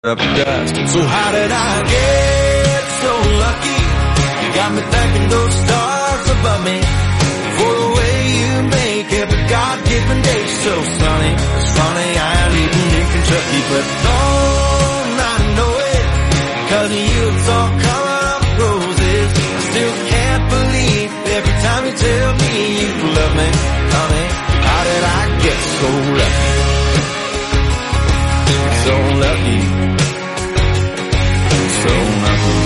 up dust. So how did I get so lucky? You got me thanking those stars above me for the way you make every God-given day so sunny. It's funny I ain't even in Kentucky, but don't I know it? 'Cause of you it's all coming up roses. I still can't believe every time you tell me you love me, honey. How did I get so lucky? So lucky. So lucky.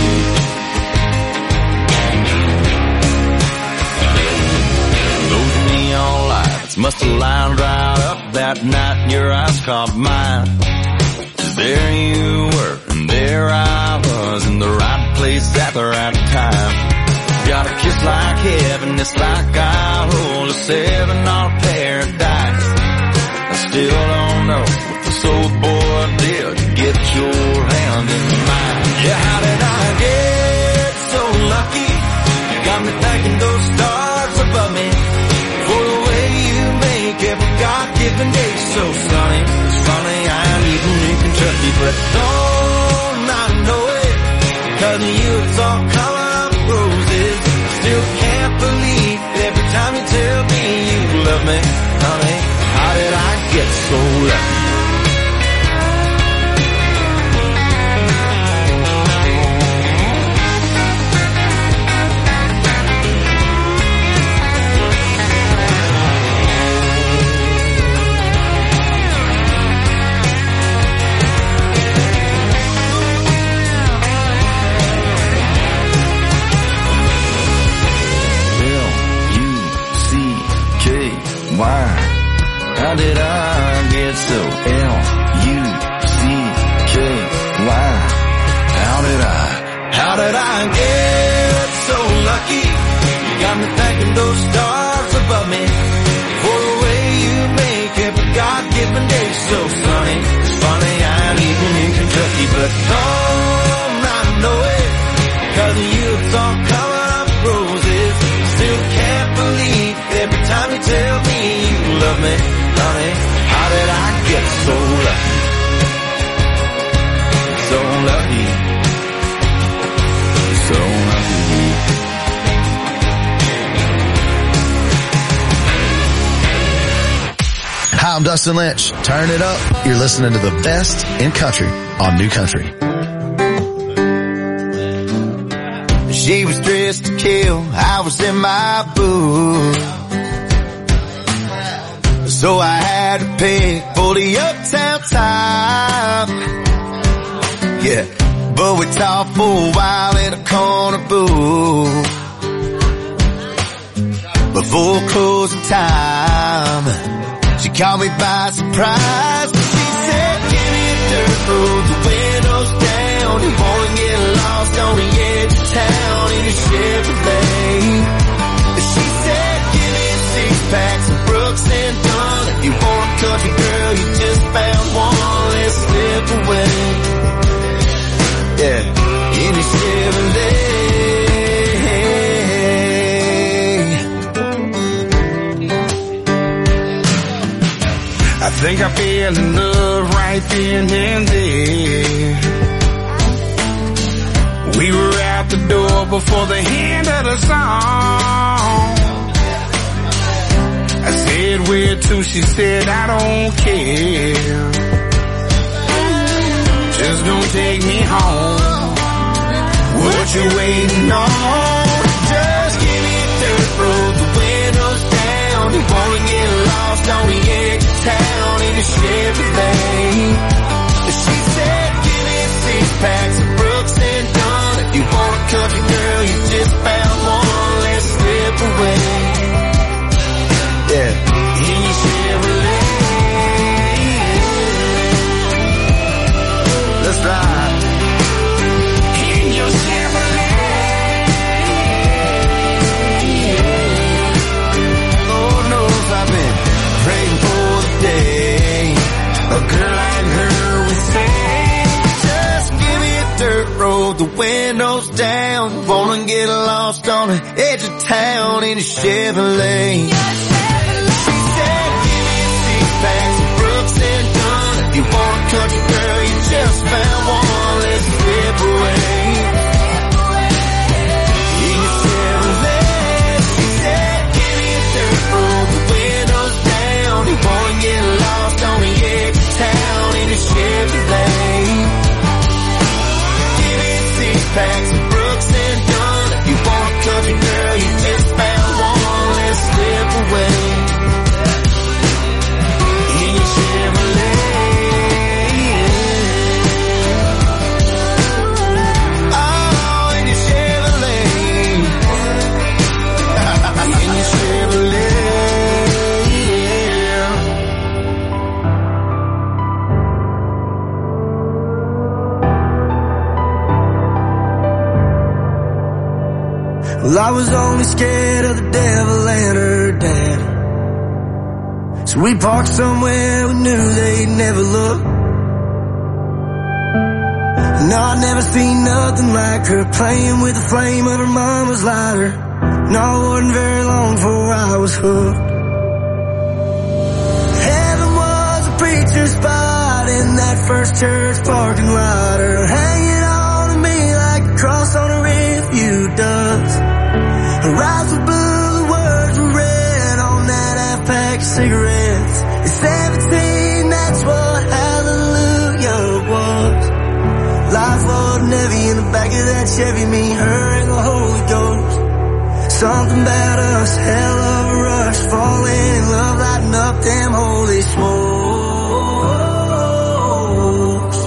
Those neon lights must have lined right up that night and your eyes caught mine. There you were, and there I was, in the right place at the right time. Got a kiss like heaven, it's like I hold a $7 paradise. I still don't know what this old boy did to get your hand in mine. Yeah, how did I get so lucky? You got me thanking those stars above me for the way you make every God-given day so sunny. It's funny I ain't even in Kentucky, but don't I know it? 'Cause of you it's all coming up roses. I still can't believe every time you tell me you love me, honey. How did I get so lucky? Why? How did I get so L-U-C-K-Y? How did I get so lucky? You got me thanking those stars above me for the way you make every God-given day so sunny. It's funny I ain't even in Kentucky, but don't I know it? 'Cause of you it's all coming up roses. Still can't believe every time you tell me you love me, honey. How did I get so lucky? So lucky. So lucky. Hi, I'm Dustin Lynch. Turn it up. You're listening to the best in country on New Country. She was dressed to kill, I was in my booth. So I had to pick for the uptown time. Yeah, but we talked for a while in a corner booth. Before closing time, she caught me by surprise. She said, give me a dirt road, the windows down. You wanna get lost on the edge of town in a Chevrolet. She said, give me 6 packs of Brooks and Dunn. If you want a country girl, you just found one. Let's slip away. Yeah, in a Chevrolet. I think I fell in love right then and there. We were out the door before the end of the song. I said, where to? She said, I don't care. Just don't take me home. What you waiting on? Just give me a dirt road, the windows down. You wanna get lost on the edge of town in a Chevrolet. She said, give me 6 packs of Brooks and Dunn. If you want a country girl, you just found one. Let's slip away. Yeah, in your Chevrolet. Let's ride. In your Chevrolet. Lord knows I've been praying for the day a girl like her would say, just give me a dirt road, the windows down. Wanna get lost on the edge of town in a Chevrolet. She said, give me 6 packs of Brooks and Dunn. If you want a country girl, you just found one, let's slip away. In your Chevrolet, she said, give me a dirt road, the windows down. You wanna get lost on the edge of town in your Chevrolet. Give me 6 packs of Brooks and Dunn. If you want a country girl, you just found one, let's slip away. In your Chevrolet. Well, I was only scared of the devil and her dad, so we parked somewhere we knew they'd never look. No, I'd never seen nothing like her, playing with the flame of her mama's lighter. No, it wasn't very long before I was hooked. Heaven was a preacher's spot in that first church parking lot, her hanging on to me like a cross on a rearview does. Her eyes were blue, the words were red on that half-pack of cigarettes. At 17, that's what hallelujah was. Life wasn't heavy in the back of that Chevy, me, her, and the Holy Ghost. Something about us, hell of a rush, falling in love, lighting up them holy smokes.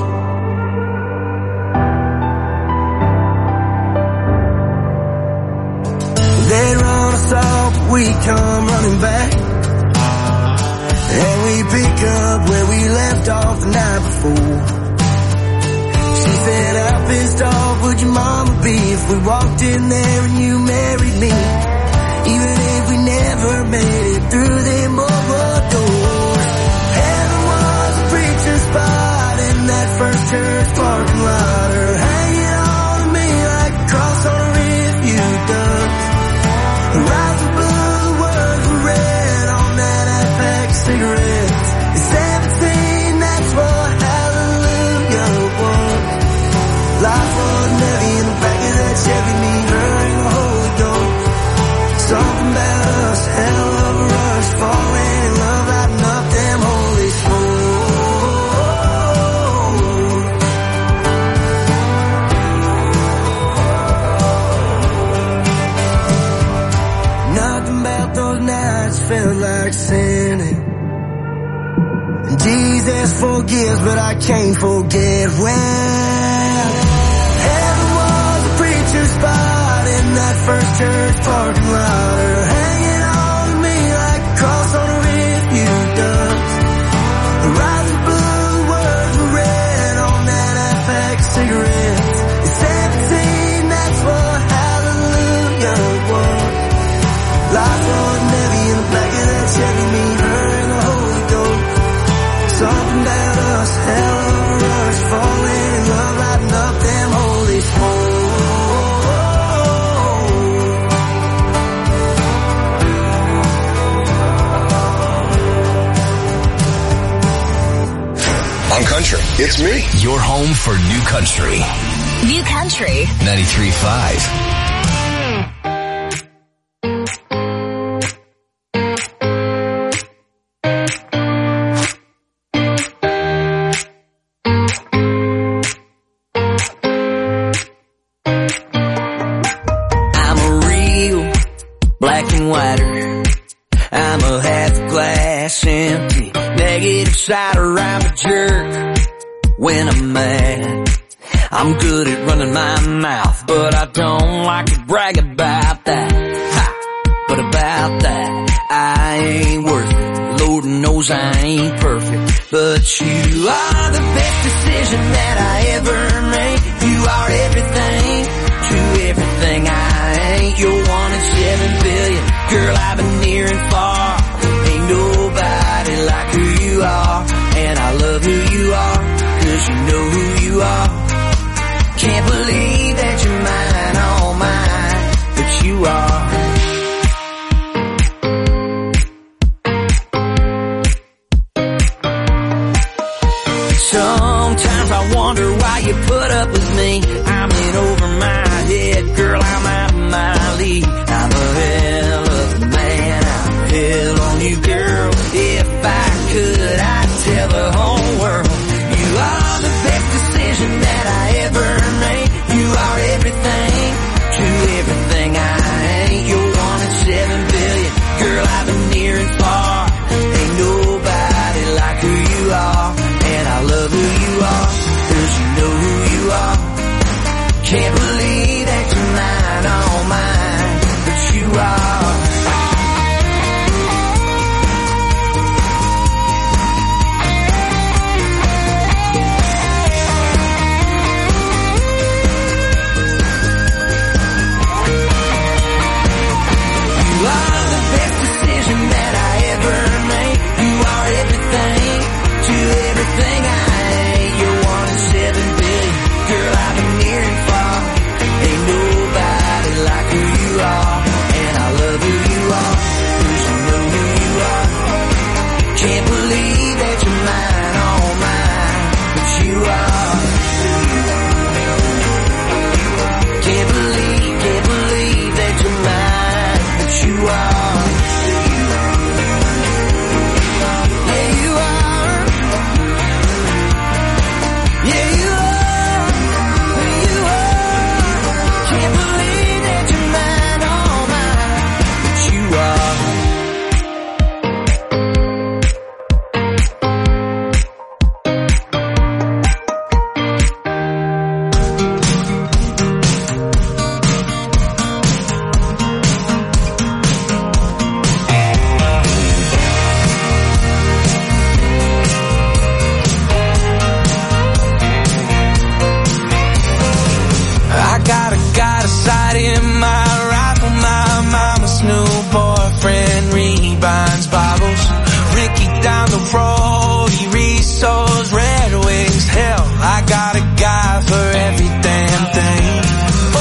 They'd run us off, but we come running back, and we pick up where we left off the night before. She said, how pissed off would your mama be if we walked in there and you married me, even if we never made it through them bubble doors. Heaven was a preacher's spot in that first church parking lot, her hanging on to me like a cross on a rearview does. Her eyes were blue, the words were red on that half-pack of cigarettes. At 17, that's what hallelujah was. Life wasn't heavy in the back of that Chevy, me, her, and the Holy Ghost. Something about us, hell of a rush, falling in love, lighting up them holy smokes. Nothing about those nights felt like sinning. And Jesus forgives, but I can't forget when heaven was a preacher's spot in that first church parking lot, her hanging on to me like a cross on a rearview does. Her eyes were blue, the words were red on that half-pack of cigarettes. At 17, that's what hallelujah was. Life wasn't heavy in the back of that Chevy, me, her, and the Holy Ghost. Something about us, hell of a rush, falling in love, lighting up them holy smokes. On Country, it's me. Your home for New Country. New Country 93.5. I'm a half glass empty, negative side around a jerk. When I'm mad, I'm good at running my mouth, but I don't like to brag about that. Ha! But about that, I ain't worth it. Lord knows I ain't perfect, but you are the best decision that I ever made. You are everything to everything I ain't. You're 1 in 7 billion, girl, I've been near and far. Ain't nobody like who you are, and I love who you are, 'cause you know who you are. Can't believe that you're mine, all mine, but you are. Sometimes I put up with me. I'm in over my head, girl, I'm out of my league. I'm a hell of a man, I'm hell on you, girl. If I could, I'd tell the whole world you are the best decision that I ever made. You are everything to everything I ain't. You're 1 in 7 billion, girl, I've been near and far. Ain't nobody like who you are, and I love who you are, 'cause you know who you are. Can't believe that you're mine, all mine, but you are. You are the best decision that I ever made. You are everything to everything I ain't. You're 1 in 7 billion, girl, I've been near and far. Ain't nobody like who you are, and I love who you are, 'cause you know who you are. Can't believe that you're mine, all mine, but you are. Can't believe that you're mine, but you are. Yeah, you are. Yeah, you are. You are. Can't believe that you're mine, all mine, but you are. I got a sight in my rifle. My mama's new boyfriend rebinds Bibles. Ricky down the road, he resows Red Wings. Hell, I got a guy for every damn thing. Oh,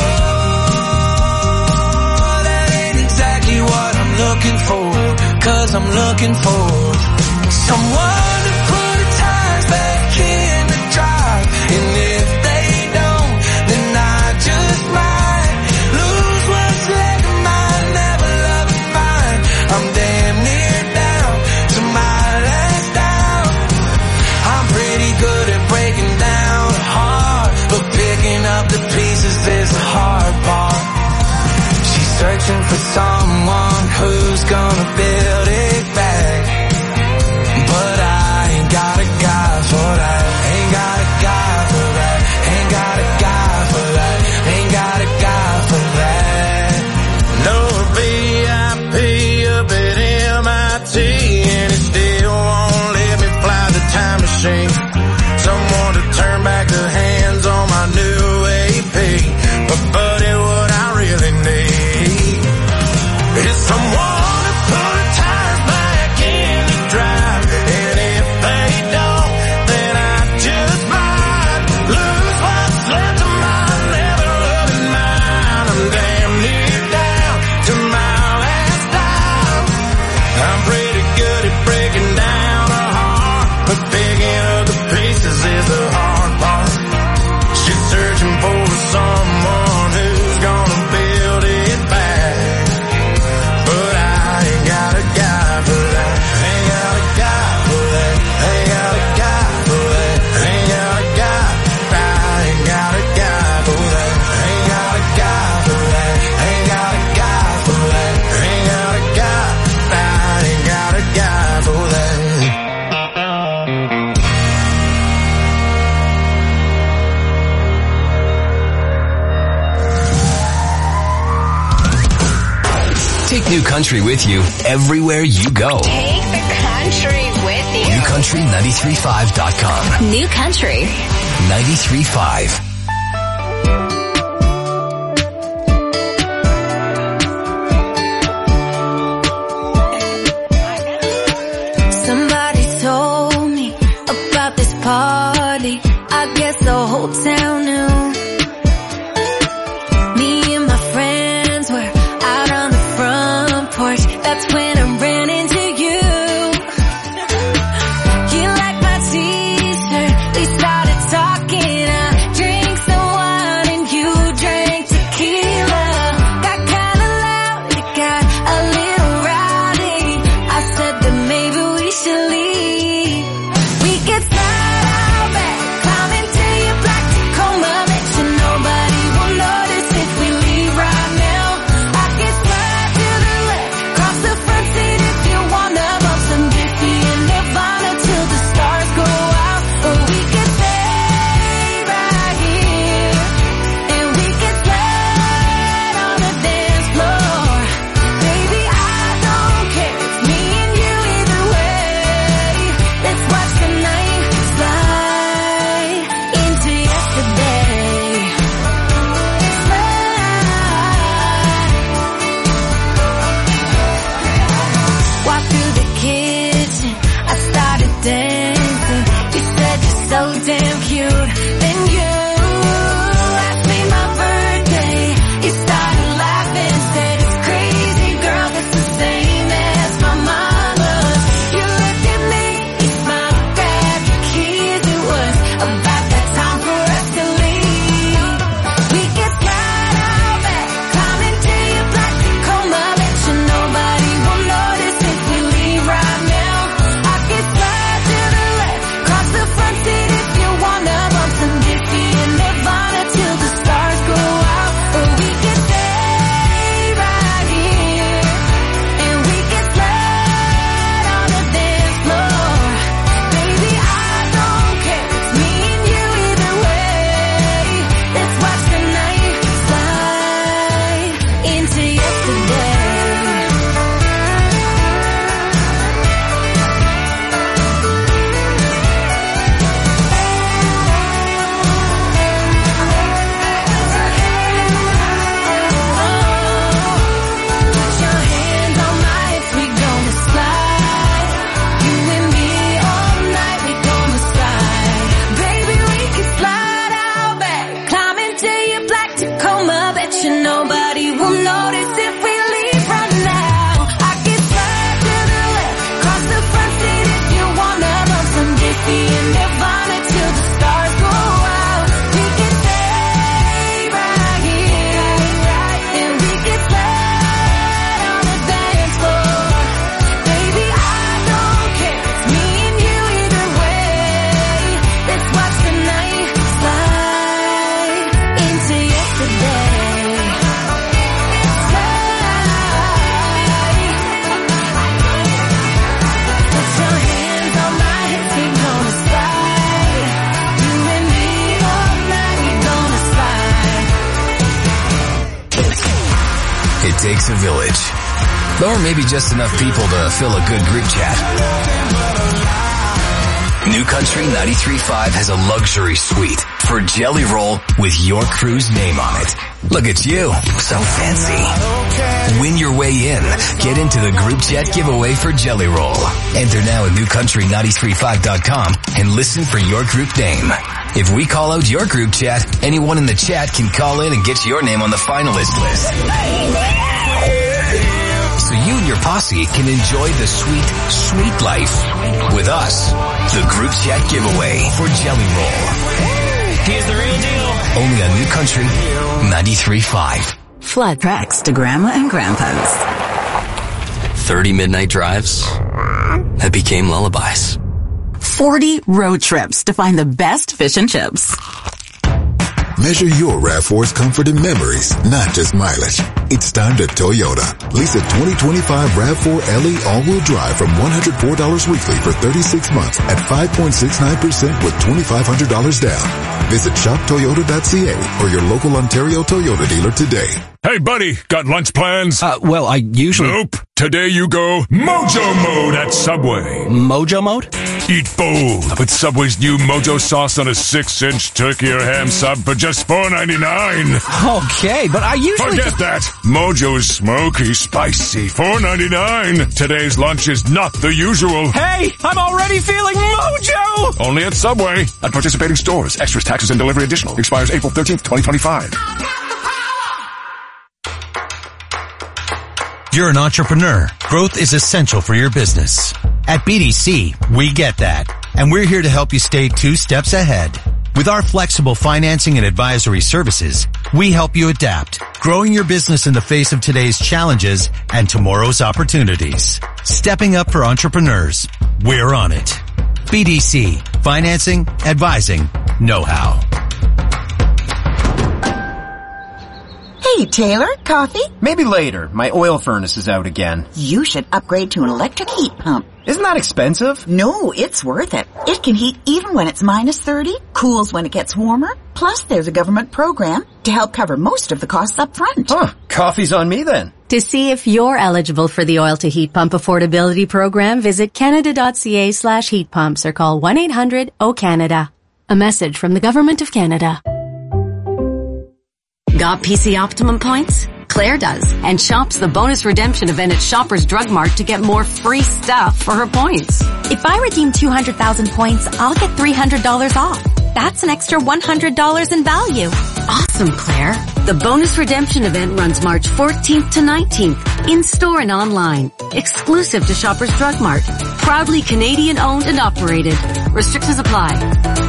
that ain't exactly what I'm looking for, 'cause I'm looking for someone to put the tires back in the drive. And if they don't, then I just might lose what's left of mine. Never love mine. I'm damn near down to my last down. I'm pretty good at breaking down a heart, but picking up the pieces is the hard part. She's searching for someone who's gonna build it back, but I ain't got a guy for that. Ain't got a guy for that. Ain't got a guy for that. Ain't got a guy for that. No VIP up at MIT, and it still won't let me fly the time machine. Someone to turn back the hands on my new AP. But buddy, what I really need is someone to put the tires back in the drive. And if they don't, then I just might lose what's left of my never loving mine. I'm damn near down to my last dime. I'm pretty good at breaking down a heart, but picking up the pieces is the hard part. She's searching for someone who's gonna build it back, but I ain't got a guy for that. Ain't got a guy for that. Ain't got a guy for that. Ain't got a guy. I ain't got a guy for that. Ain't got a guy for that. Ain't got a guy for that. Ain't got a guy. I ain't got a guy for that. Take New Country with you everywhere you go. Take the country with you. NewCountry935.com. New Country. 93.5. Somebody told me about this party. I guess the whole town knew. Me and my friends were out on the front porch. That's when I ran into you. You liked my t-shirt. We started talking. I drank only takes a village. Or maybe just enough people to fill a good group chat. New Country 93.5 has a luxury suite for Jelly Roll with your crew's name on it. Look at you, so fancy. Win your way in. Get into the group chat giveaway for Jelly Roll. Enter now at newcountry935.com and listen for your group name. If we call out your group chat, anyone in the chat can call in and get your name on the finalist list. So you and your posse can enjoy the sweet, sweet life with us. The group chat giveaway for Jelly Roll. Here's the real deal. Only on New Country 93.5. Flood tracks to Grandma and Grandpa's. 30 midnight drives that became lullabies. 40 road trips to find the best fish and chips. Measure your RAV4's comfort and memories, not just mileage. It's time to Toyota. Lease a 2025 RAV4 LE all-wheel drive from $104 weekly for 36 months at 5.69% with $2,500 down. Visit shoptoyota.ca or your local Ontario Toyota dealer today. Hey, buddy, got lunch plans? Well, I usually... Nope. Today you go Mojo Mode at Subway. Mojo Mode? Eat bold with Subway's new Mojo sauce on a 6-inch turkey or ham sub for just $4.99. Okay, but I usually... Forget that. Mojo's smoky, spicy, $4.99. Today's lunch is not the usual. Hey, I'm already feeling Mojo! Only at Subway. At participating stores. Extras, taxes, and delivery additional. Expires April 13th, 2025. You're an entrepreneur. Growth is essential for your business. At BDC, we get that. And we're here to help you stay 2 steps ahead. With our flexible financing and advisory services, we help you adapt, growing your business in the face of today's challenges and tomorrow's opportunities. Stepping up for entrepreneurs. We're on it. BDC. Financing, advising, know-how. Hey, Taylor, coffee? Maybe later. My oil furnace is out again. You should upgrade to an electric heat pump. Isn't that expensive? No, it's worth it. It can heat even when it's minus 30, cools when it gets warmer. Plus, there's a government program to help cover most of the costs up front. Huh, coffee's on me then. To see if you're eligible for the Oil to Heat Pump Affordability Program, visit canada.ca/heat pumps or call 1-800-O-CANADA. A message from the Government of Canada. Got PC Optimum points? Claire does, and shops the bonus redemption event at Shoppers Drug Mart to get more free stuff for her points. If I redeem 200,000 points, I'll get $300 off. That's an extra $100 in value. Awesome, Claire. The bonus redemption event runs March 14th to 19th, in-store and online. Exclusive to Shoppers Drug Mart. Proudly Canadian owned and operated. Restrictions apply.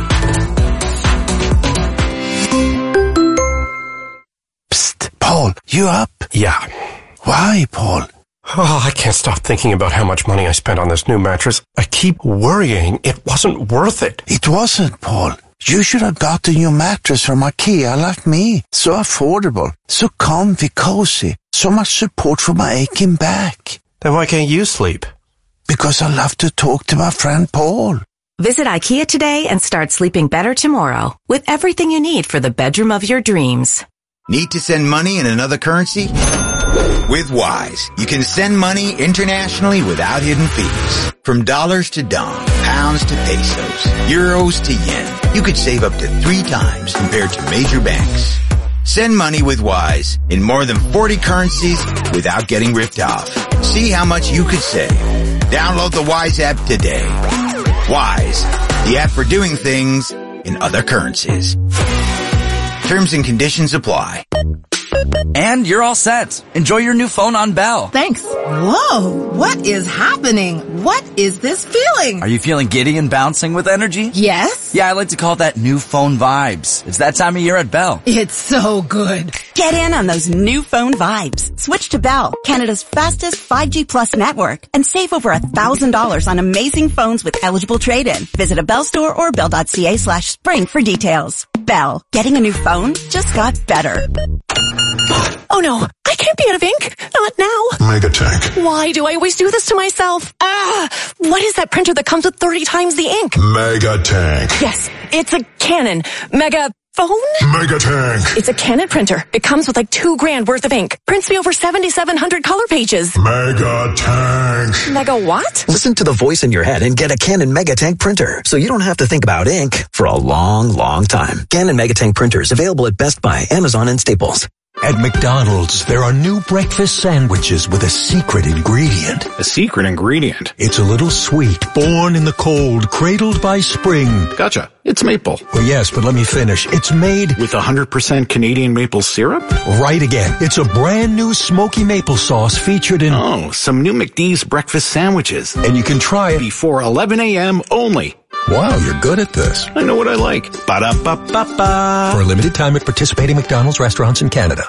Paul, you up? Yeah. Why, Paul? Oh, I can't stop thinking about how much money I spent on this new mattress. I keep worrying it wasn't worth it. It wasn't, Paul. You should have got a new mattress from IKEA like me. So affordable, so comfy, cozy, so much support for my aching back. Then why can't you sleep? Because I love to talk to my friend Paul. Visit IKEA today and start sleeping better tomorrow with everything you need for the bedroom of your dreams. Need to send money in another currency? With Wise, you can send money internationally without hidden fees. From dollars to dong, pounds to pesos, euros to yen, you could save up to 3 times compared to major banks. Send money with Wise in more than 40 currencies without getting ripped off. See how much you could save. Download the Wise app today. Wise, the app for doing things in other currencies. Terms and conditions apply. And you're all set. Enjoy your new phone on Bell. Thanks. Whoa, what is happening? What is this feeling? Are you feeling giddy and bouncing with energy? Yes. Yeah, I like to call that new phone vibes. It's that time of year at Bell. It's so good. Get in on those new phone vibes. Switch to Bell, Canada's fastest 5G Plus network, and save over $1,000 on amazing phones with eligible trade-in. Visit a Bell store or bell.ca/spring for details. Bell, getting a new phone just got better. Oh no, I can't be out of ink. Not now. Megatank. Why do I always do this to myself? What is that printer that comes with 30 times the ink? Megatank. Yes, it's a Canon Mega phone? Megatank. It's a Canon printer. It comes with like $2,000 worth of ink. Prints me over 7,700 color pages. Megatank. Mega what? Listen to the voice in your head and get a Canon Megatank printer, so you don't have to think about ink for a long, long time. Canon Megatank printers available at Best Buy, Amazon, and Staples. At McDonald's, there are new breakfast sandwiches with a secret ingredient. A secret ingredient? It's a little sweet, born in the cold, cradled by spring. Gotcha. It's maple. Well, yes, but let me finish. It's made with 100% Canadian maple syrup? Right again. It's a brand new smoky maple sauce featured in... Oh, some new McD's breakfast sandwiches. And you can try it before 11 a.m. only. Wow, you're good at this. I know what I like. Ba-da-ba-ba-ba. For a limited time at participating McDonald's restaurants in Canada.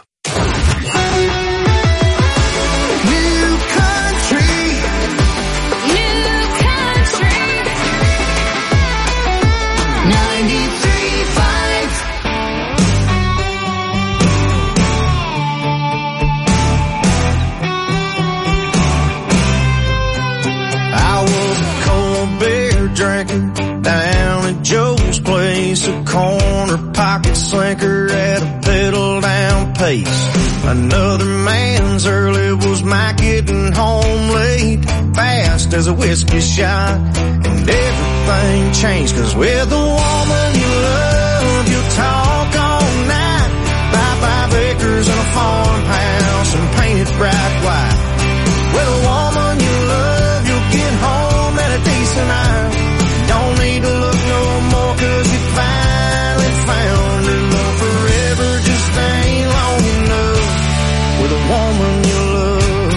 Drinking down at Joe's place, a corner pocket slinker at a pedal down pace. Another man's early was my getting home late, fast as a whiskey shot, and everything changed, 'cause with the woman you love, you'll talk all night, buy 5 acres and a farmhouse and paint it bright white. With a woman you love, you'll get home at a decent hour. Don't need to look no more, 'cause you finally found her. Love forever just ain't long enough with a woman you love.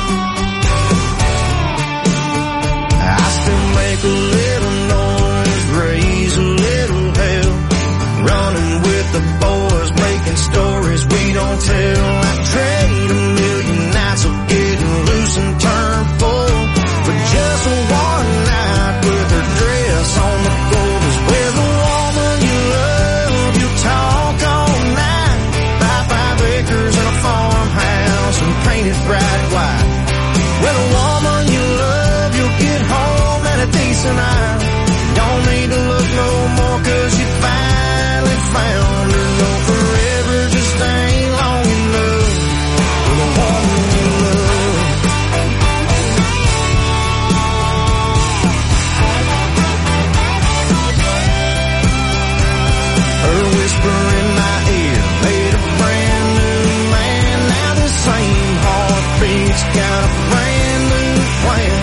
I still make a little noise, raise a little hell, running with the boys, making stories we don't tell. I trade 1,000,000 nights of getting loose and turn full for just one night with her dress on the floor. 'Cause with a woman you love, you talk all night, buy 5 acres and a farmhouse and paint it bright white. With a woman you love, you'll get home at a decent hour. Don't need to look no more, 'cause you finally found her. No, forever just ain't long enough with a woman you love. Her whisper in my ear made a brand new man. Now the same heartbeat's got a brand new plan.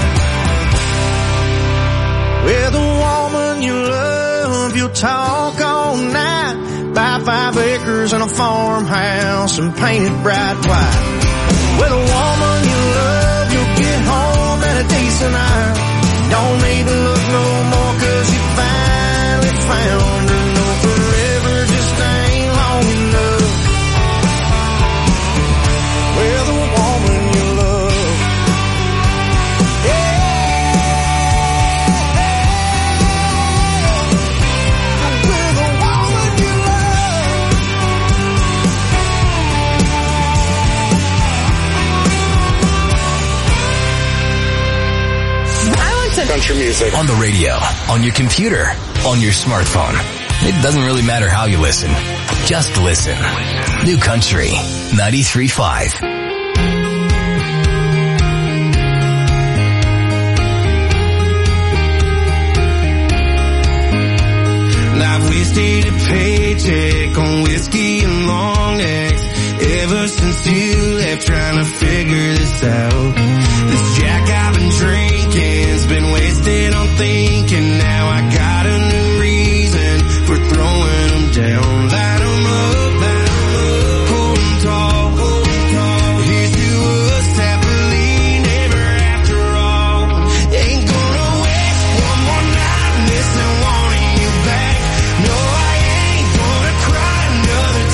With a woman you love, you'll talk all night, buy 5 acres and a farmhouse and paint it bright white. With a woman you love, you'll get home at a decent hour. Don't need to look no more, 'cause you finally found her. No, forever just ain't long enough with a woman you love. Yeah. With a woman you love. I want some country music. On the radio, on your computer, on your smartphone. It doesn't really matter how you listen. Just listen. New Country 93.5. I've wasted a paycheck on whiskey and long necks ever since you left, trying to figure this out. This Jack I've been drinking's been wasted on thinking. Now I got a new reason for throwing them down. Light 'em up, hold 'em tall. Here's to us happily never after all. Ain't gonna waste one more night missing wanting you back. No, I ain't gonna cry another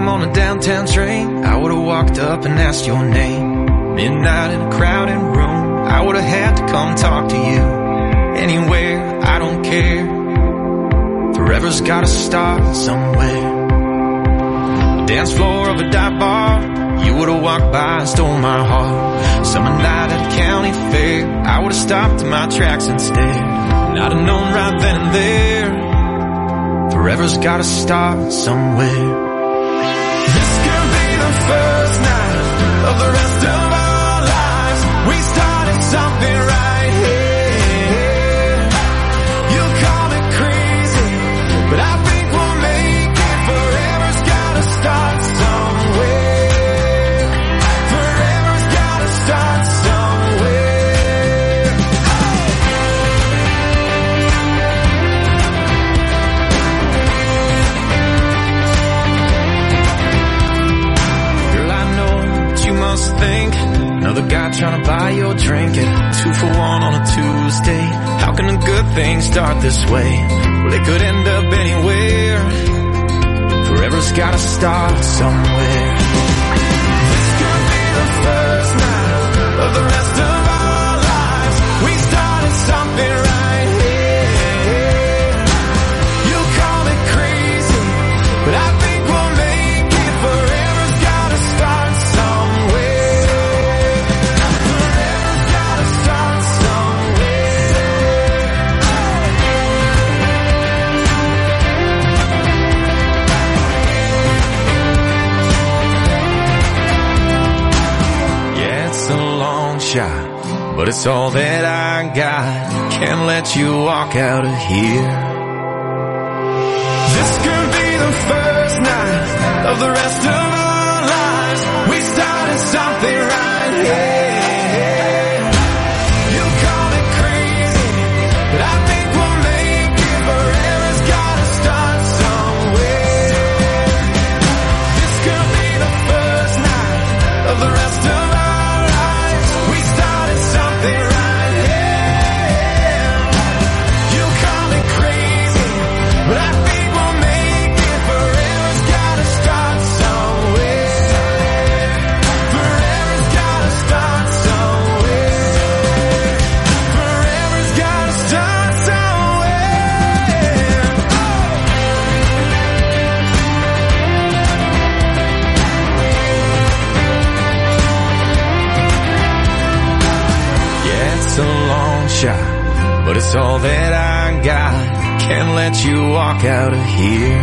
a.m. on a downtown train, I would've walked up and asked your name. Midnight in a crowded room, I would've had to come talk to you. Anywhere, I don't care. Forever's gotta start somewhere. Dance floor of a dive bar, you would've walked by and stole my heart. Summer night at a county fair, I would've stopped in my tracks instead. And I'd have known right then and there, forever's gotta start somewhere. This could be the first night of the rest of our lives. We started something right here. You call me crazy, but I think we'll make it. Forever's gotta start somewhere. Forever's gotta start somewhere. Girl, I know what you must think. Another guy trying to buy your drink at 2 for $1 on a Tuesday. How can a good thing start this way? Well, it could end up anywhere. Forever's gotta start somewhere. This could be the first night of the rest of our lives. We started something right here. You call me crazy, but I think we'll make it. Forever's gotta start somewhere. Forever's gotta start somewhere. Yeah, it's a long shot, but it's all that I got. Can't let you walk out of here. This could be the first night of the rest of our lives. We started something right here. You call me crazy, but I think we'll make it. Forever's gotta start somewhere. This could be the first night of the rest of our lives. We started something right here. You call me crazy, but I think we'll make it. Forever's gotta start somewhere. Forever's gotta start somewhere. Forever's gotta start somewhere. Yeah, it's a long shot, but it's all that I got. Can't let you walk out of here.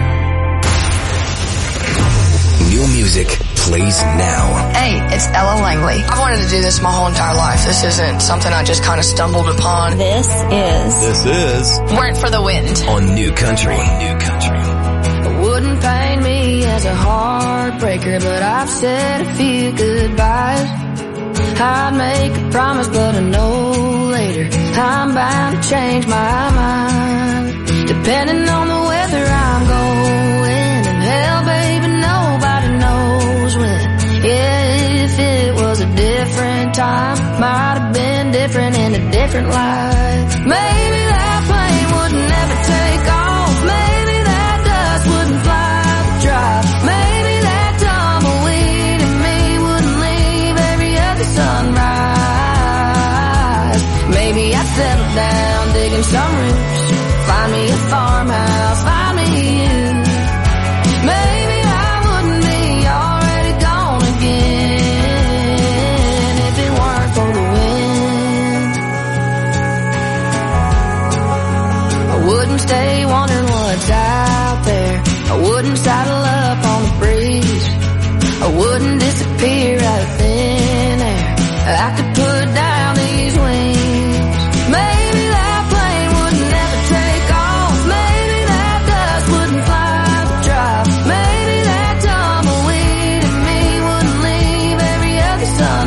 New music plays now. Hey, it's Ella Langley. I've wanted to do this my whole entire life. This isn't something I just kind of stumbled upon. This is Weren't for the Wind. on New Country. New Country. It wouldn't pain me as a heartbreaker, but I've said a few goodbyes. I'd make a promise, but I know later I'm bound to change my mind. Depending on the weather I'm going, and hell, baby, nobody knows when. Yeah, if it was a different time, might have been different in a different life. Maybe that plane would never take off. Maybe that dust wouldn't fly the drive. Maybe that tumbleweed in me wouldn't leave every other sunrise. Maybe I'd settle down digging some roots, find me a farmhouse, find me you. Maybe I wouldn't be already gone again if it weren't for the wind. I wouldn't stay wondering what's out there. I wouldn't saddle up on the breeze. I wouldn't disappear out of thin air. I could put down these wings. Maybe that plane would never take off. Maybe that dust wouldn't fly the drive. Maybe that tumbleweed in me wouldn't leave every other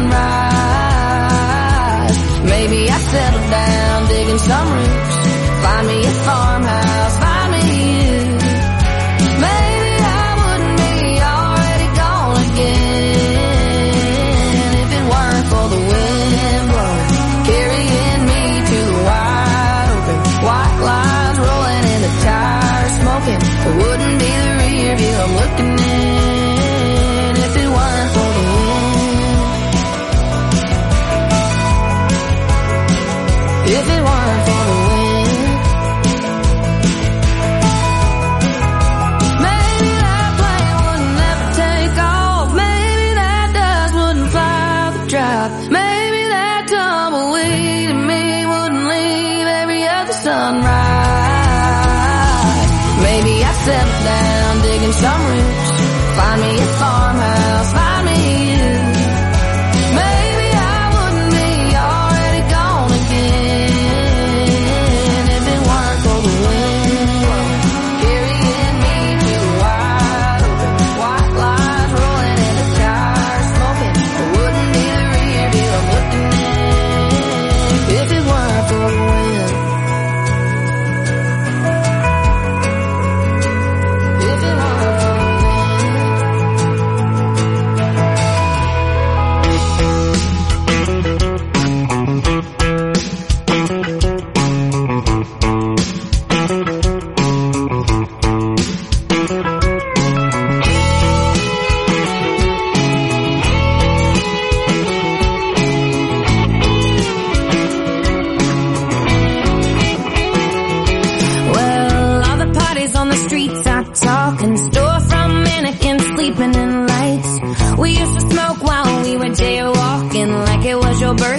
sunrise. Maybe I'd settle down digging some roots, find me a farmhouse, find me you. Maybe I wouldn't be already gone again if it weren't for the wind blowing, carrying me to the wide open. White lines rolling in the tires, smoking. It wouldn't be the rear view I'm looking in.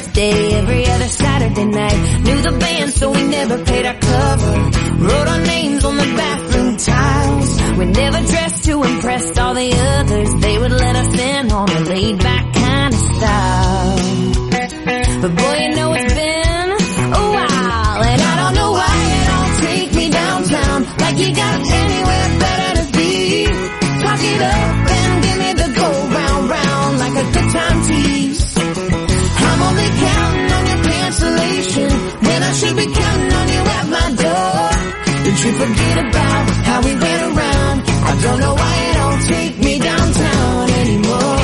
birthday, every other Saturday night. Knew the band, so we never paid our cover. Wrote our names on the bathroom tiles. We never dressed to impress all the others. They would let us in on a laid-back kind of style. But boy, you know it's been a while, and I don't know why you don't take me downtown like you got anywhere better to be. Talk it up and give me the go round, round like a good time tease. I'm only counting on your cancellation when I should be counting on you at my door. Did you forget about how we ran around? I don't know why you don't take me downtown anymore.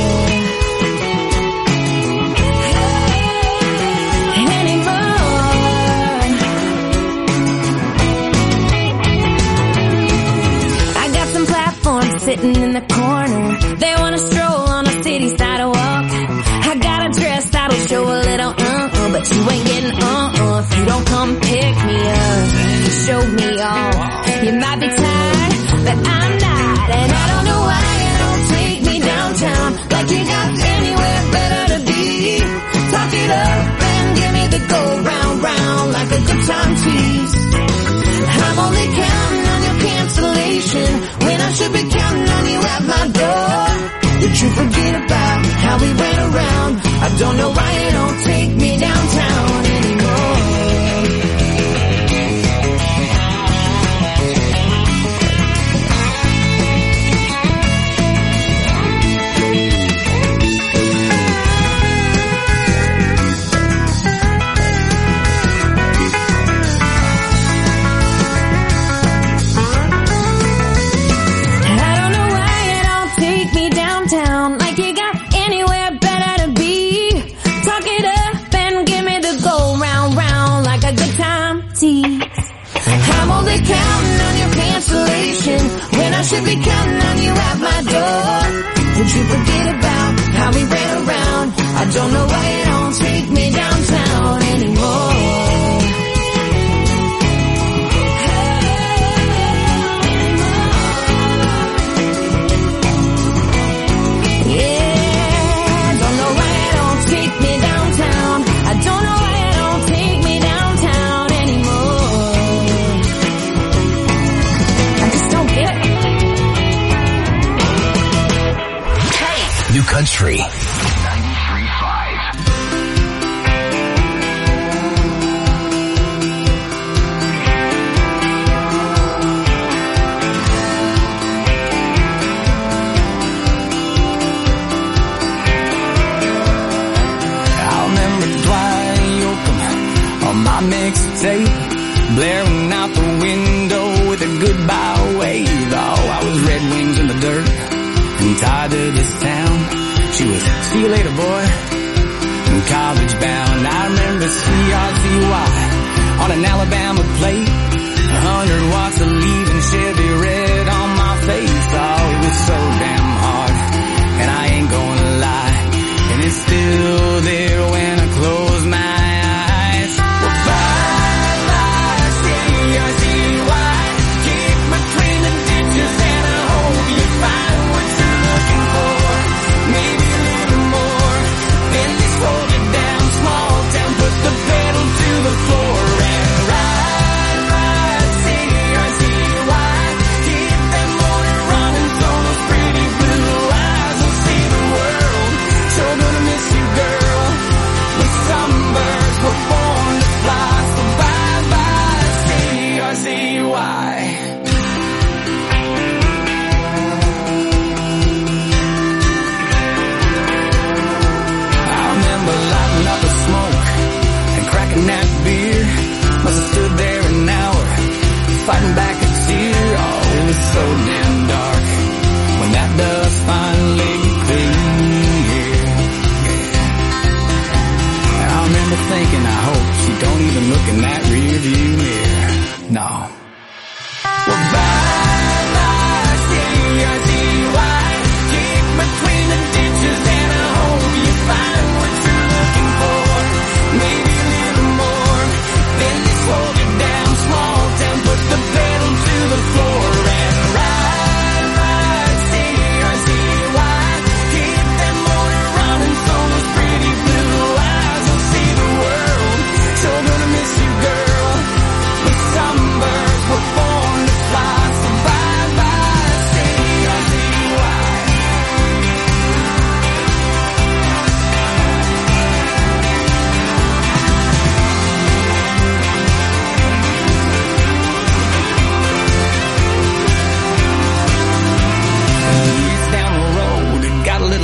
Sitting in the corner, they wanna stroll on a city sidewalk. I got a dress that'll show a little but you ain't getting if you don't come pick me up. Show me off. You might be tired, but I'm not, and I don't know why you don't take me downtown like you got anywhere better to be. Talk it up and give me the go round, round like a good time tease. I'm only counting on your cancellation when I should be counting on you at my door. Did you forget about how we ran around? I don't know why you don't take me downtown anymore. I'm only counting on your cancellation when I should be counting on you at my door. Did you forget about how we ran around? I don't know why you don't take me downtown anymore. Country 93.5. Mixtape blaring out the window with a goodbye wave. Oh, I was Red Wings in the dirt and tied to this town. She was, see you later, boy, and college bound. I remember CRZY on an Alabama plate, 100 watts of leaving Chevy red on my face. Oh, it was so damn hard, and I ain't gonna lie, and it's still there when I close my eyes. Well, bye-bye, CRZY, keep between the ditches, and I hope you find what you're looking for. Maybe a little more, at least hold it down, small town, put the pedal to the floor and ride, ride, CRZY, keep that motor running, so those pretty blue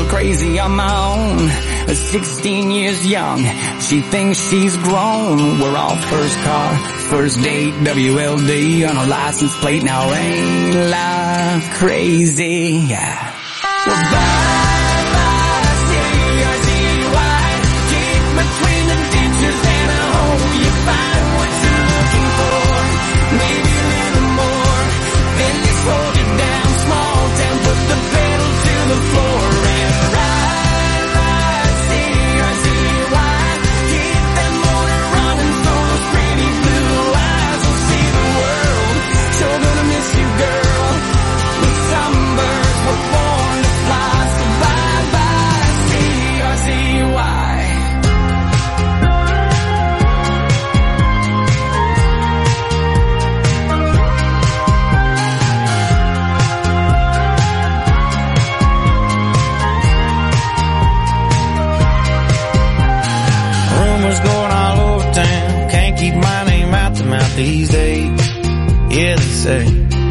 crazy on my own. 16 years young, she thinks she's grown. We're all first car, first date, WLD on a license plate. Now ain't life crazy? Yeah. Well, bye-bye, C-R-Z-Y. Keep between the ditches and I hope you find what you're looking for. Maybe a little more. Then you slow it down, small town, put the pedal to the floor and ride, C-R-Z-Y. Keep that motor running so those pretty blue eyes will see the world. Sure gonna miss you, girl. But some birds were born to fly, so bye-bye, C-R-Z-Y. Rumors going all over town, can't keep my name out the mouth these days. Yeah, they say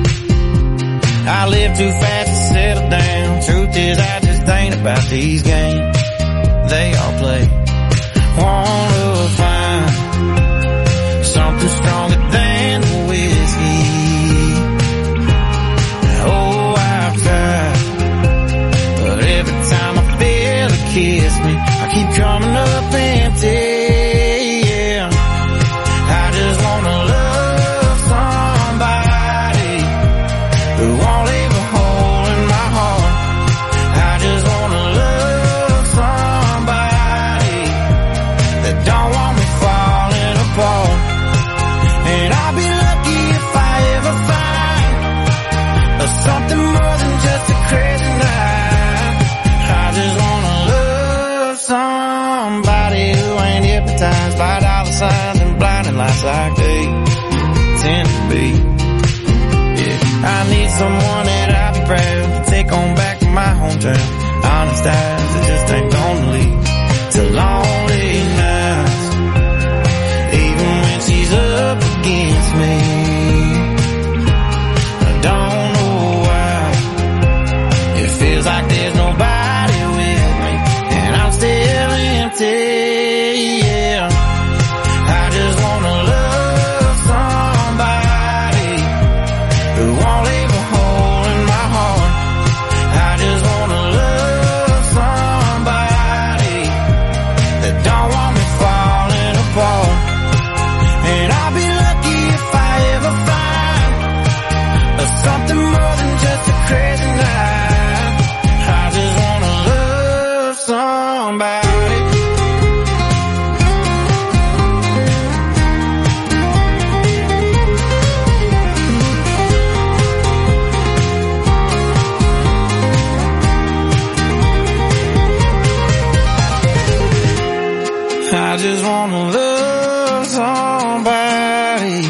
I live too fast to settle down. Truth is, I just ain't about these games they all play. Wanna find something stronger than whiskey. Oh, I've tried, but every time I feel a kiss me, I keep coming up empty. Yeah, I just wanna love somebody who won't leave a hole in my heart. I just wanna love somebody that don't want me falling apart. And I'll be lucky if I ever find something more than just a crazy night. I just wanna love somebody who ain't hypnotized by dollar signs and blinding lights like they tend to be. Yeah, I need someone that I'll be proud to take on back to my hometown. Honest eyes that just ain't gonna lead to lonely nights, even when she's up against me. I don't know why it feels like there's nobody with me, and I'm still empty. Yeah, I just wanna love somebody who won't leave a hole in my heart. I just wanna love somebody that don't want me falling apart. And I'll be lucky if I ever find something more than just a crazy night. I just wanna love somebody. I just wanna love somebody.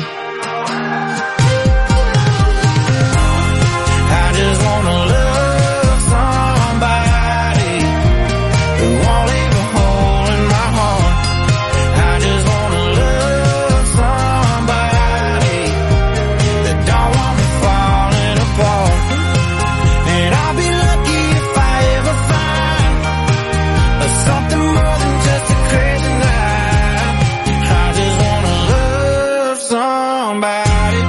I just wanna love somebody who won't leave a hole in my heart. I just wanna love somebody that don't want me falling apart. And I'll be lucky if I ever find something more than just a crazy night. I just wanna love somebody.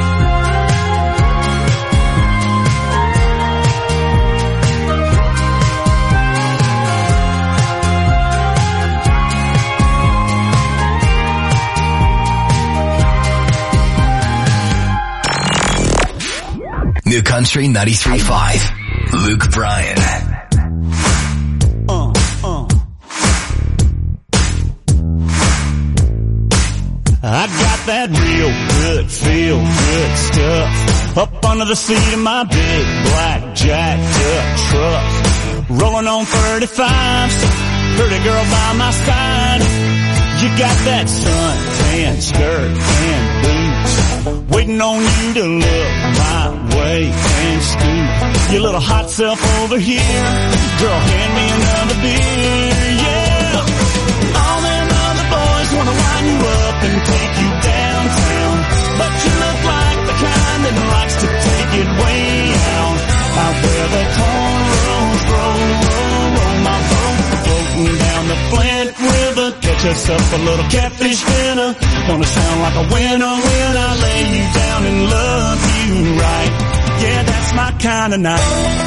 New Country 93.5. Luke Bryan. I got that real good, feel good stuff up under the seat of my big black jacked up truck. Rolling on 35s, pretty girl by my side. You got that suntan skirt and boots, waiting on you to look my way and scoot your little hot self over here. Girl, hand me another beer, yeah. All them other boys wanna wind you up and take you downtown, but you look like the kind that likes to take it way out where the cornrows roll, roll, roll. Catch us up a little catfish dinner. Gonna sound like a winner when I lay you down and love you right. Yeah, that's my kind of night.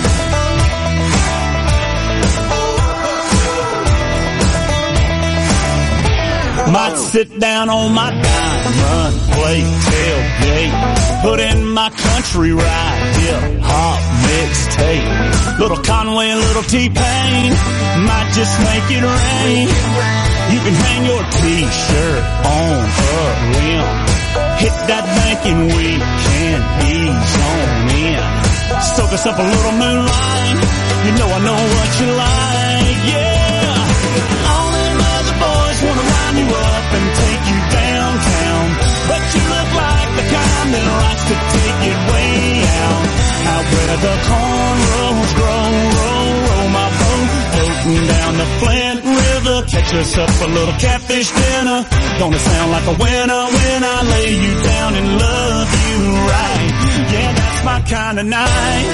Might sit down on my diamond plate, tailgate, put in my country ride, hip-hop mixtape. Little Conway, little T-Pain, might just make it rain. You can hang your T-shirt on a limb. Hit that bank and we can ease on in. Soak us up a little moonlight, you know I know what you like, yeah. All them other boys wanna line you up and take you downtown, but you look like the kind that likes to take it way out. Out where the cornrows grow, roll my boat, floating down the Flint River. Catch us up a little catfish dinner. Gonna sound like a winner when I lay you down and love you right. Yeah, that's my kind of night.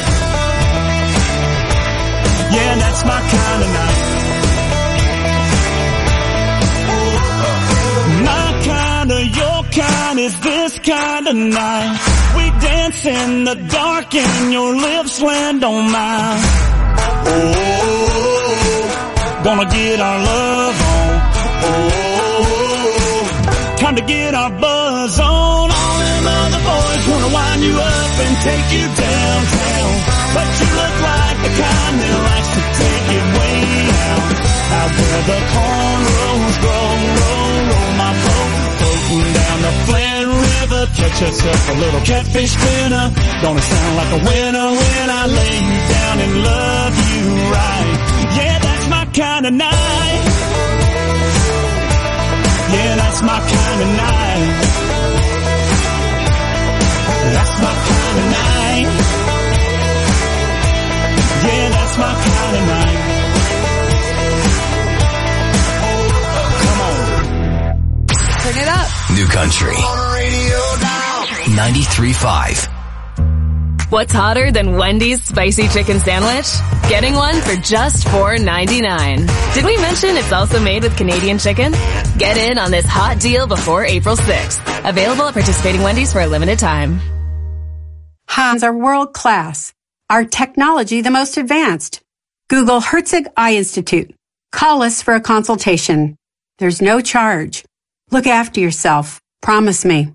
Yeah, that's my kind of night. My kind of, your kind is this kind of night. We dance in the dark and your lips land on mine. Oh, gonna get our love on. Oh, time to get our buzz on. All them other boys wanna wind you up and take you downtown, but you look like the kind that likes to take it way out. Out where the cornrows grow, roll my boat, floating down the Flint River. Catch us up a little catfish dinner. Gonna sound like a winner when I lay you down and love you right. Yeah, that's my kind of night. Yeah, that's my kind of night. That's my kind of night. Yeah, that's my kind of night. Turn it up. New Country 93.5. What's hotter than Wendy's spicy chicken sandwich? Getting one for just $4.99. Did we mention it's also made with Canadian chicken? Get in on this hot deal before April 6th. Available at participating Wendy's for a limited time. Hans are world class. Our technology the most advanced. Google Herzig Eye Institute. Call us for a consultation. There's no charge. Look after yourself. Promise me.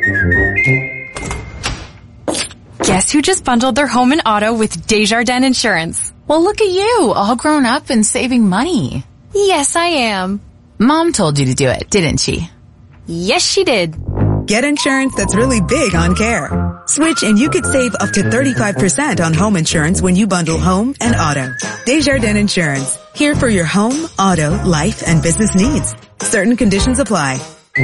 Guess who just bundled their home and auto with Desjardins Insurance? Well, look at you, all grown up and saving money. Yes, I am. Mom told you to do it, didn't she? Yes, she did. Get insurance that's really big on care. Switch and you could save up to 35% on home insurance when you bundle home and auto. Desjardins Insurance. Here for your home, auto, life, and business needs. Certain conditions apply.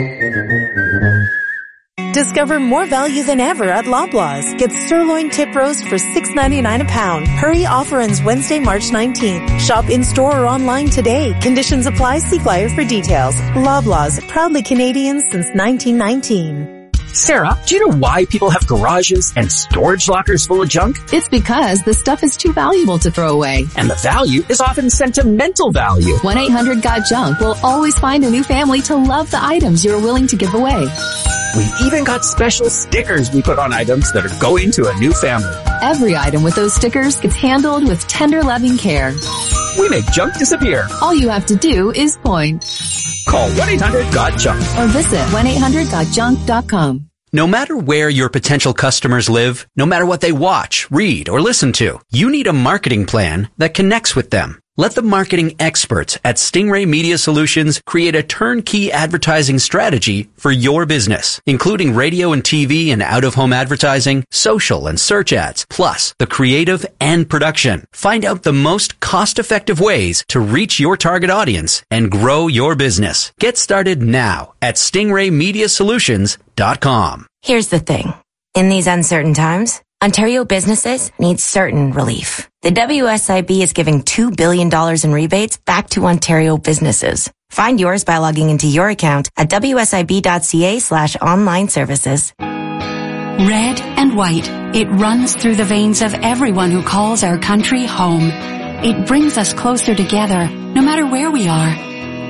Discover more value than ever at Loblaws. Get sirloin tip roast for $6.99 a pound. Hurry, offer ends Wednesday, March 19th. Shop in-store or online today. Conditions apply. See flyer for details. Loblaws, proudly Canadian since 1919. Sarah, do you know why people have garages and storage lockers full of junk? It's because the stuff is too valuable to throw away. And the value is often sentimental value. 1-800-GOT-JUNK will always find a new family to love the items you're willing to give away. We've even got special stickers we put on items that are going to a new family. Every item with those stickers gets handled with tender, loving care. We make junk disappear. All you have to do is point. Call 1-800-GOT-JUNK or visit 1-800-GOT-JUNK.com. No matter where your potential customers live, no matter what they watch, read, or listen to, you need a marketing plan that connects with them. Let the marketing experts at Stingray Media Solutions create a turnkey advertising strategy for your business, including radio and TV and out-of-home advertising, social and search ads, plus the creative and production. Find out the most cost-effective ways to reach your target audience and grow your business. Get started now at StingrayMediaSolutions.com. Here's the thing. In these uncertain times, Ontario businesses need certain relief. The WSIB is giving $2 billion in rebates back to Ontario businesses. Find yours by logging into your account at wsib.ca/online services. Red and white, it runs through the veins of everyone who calls our country home. It brings us closer together, no matter where we are.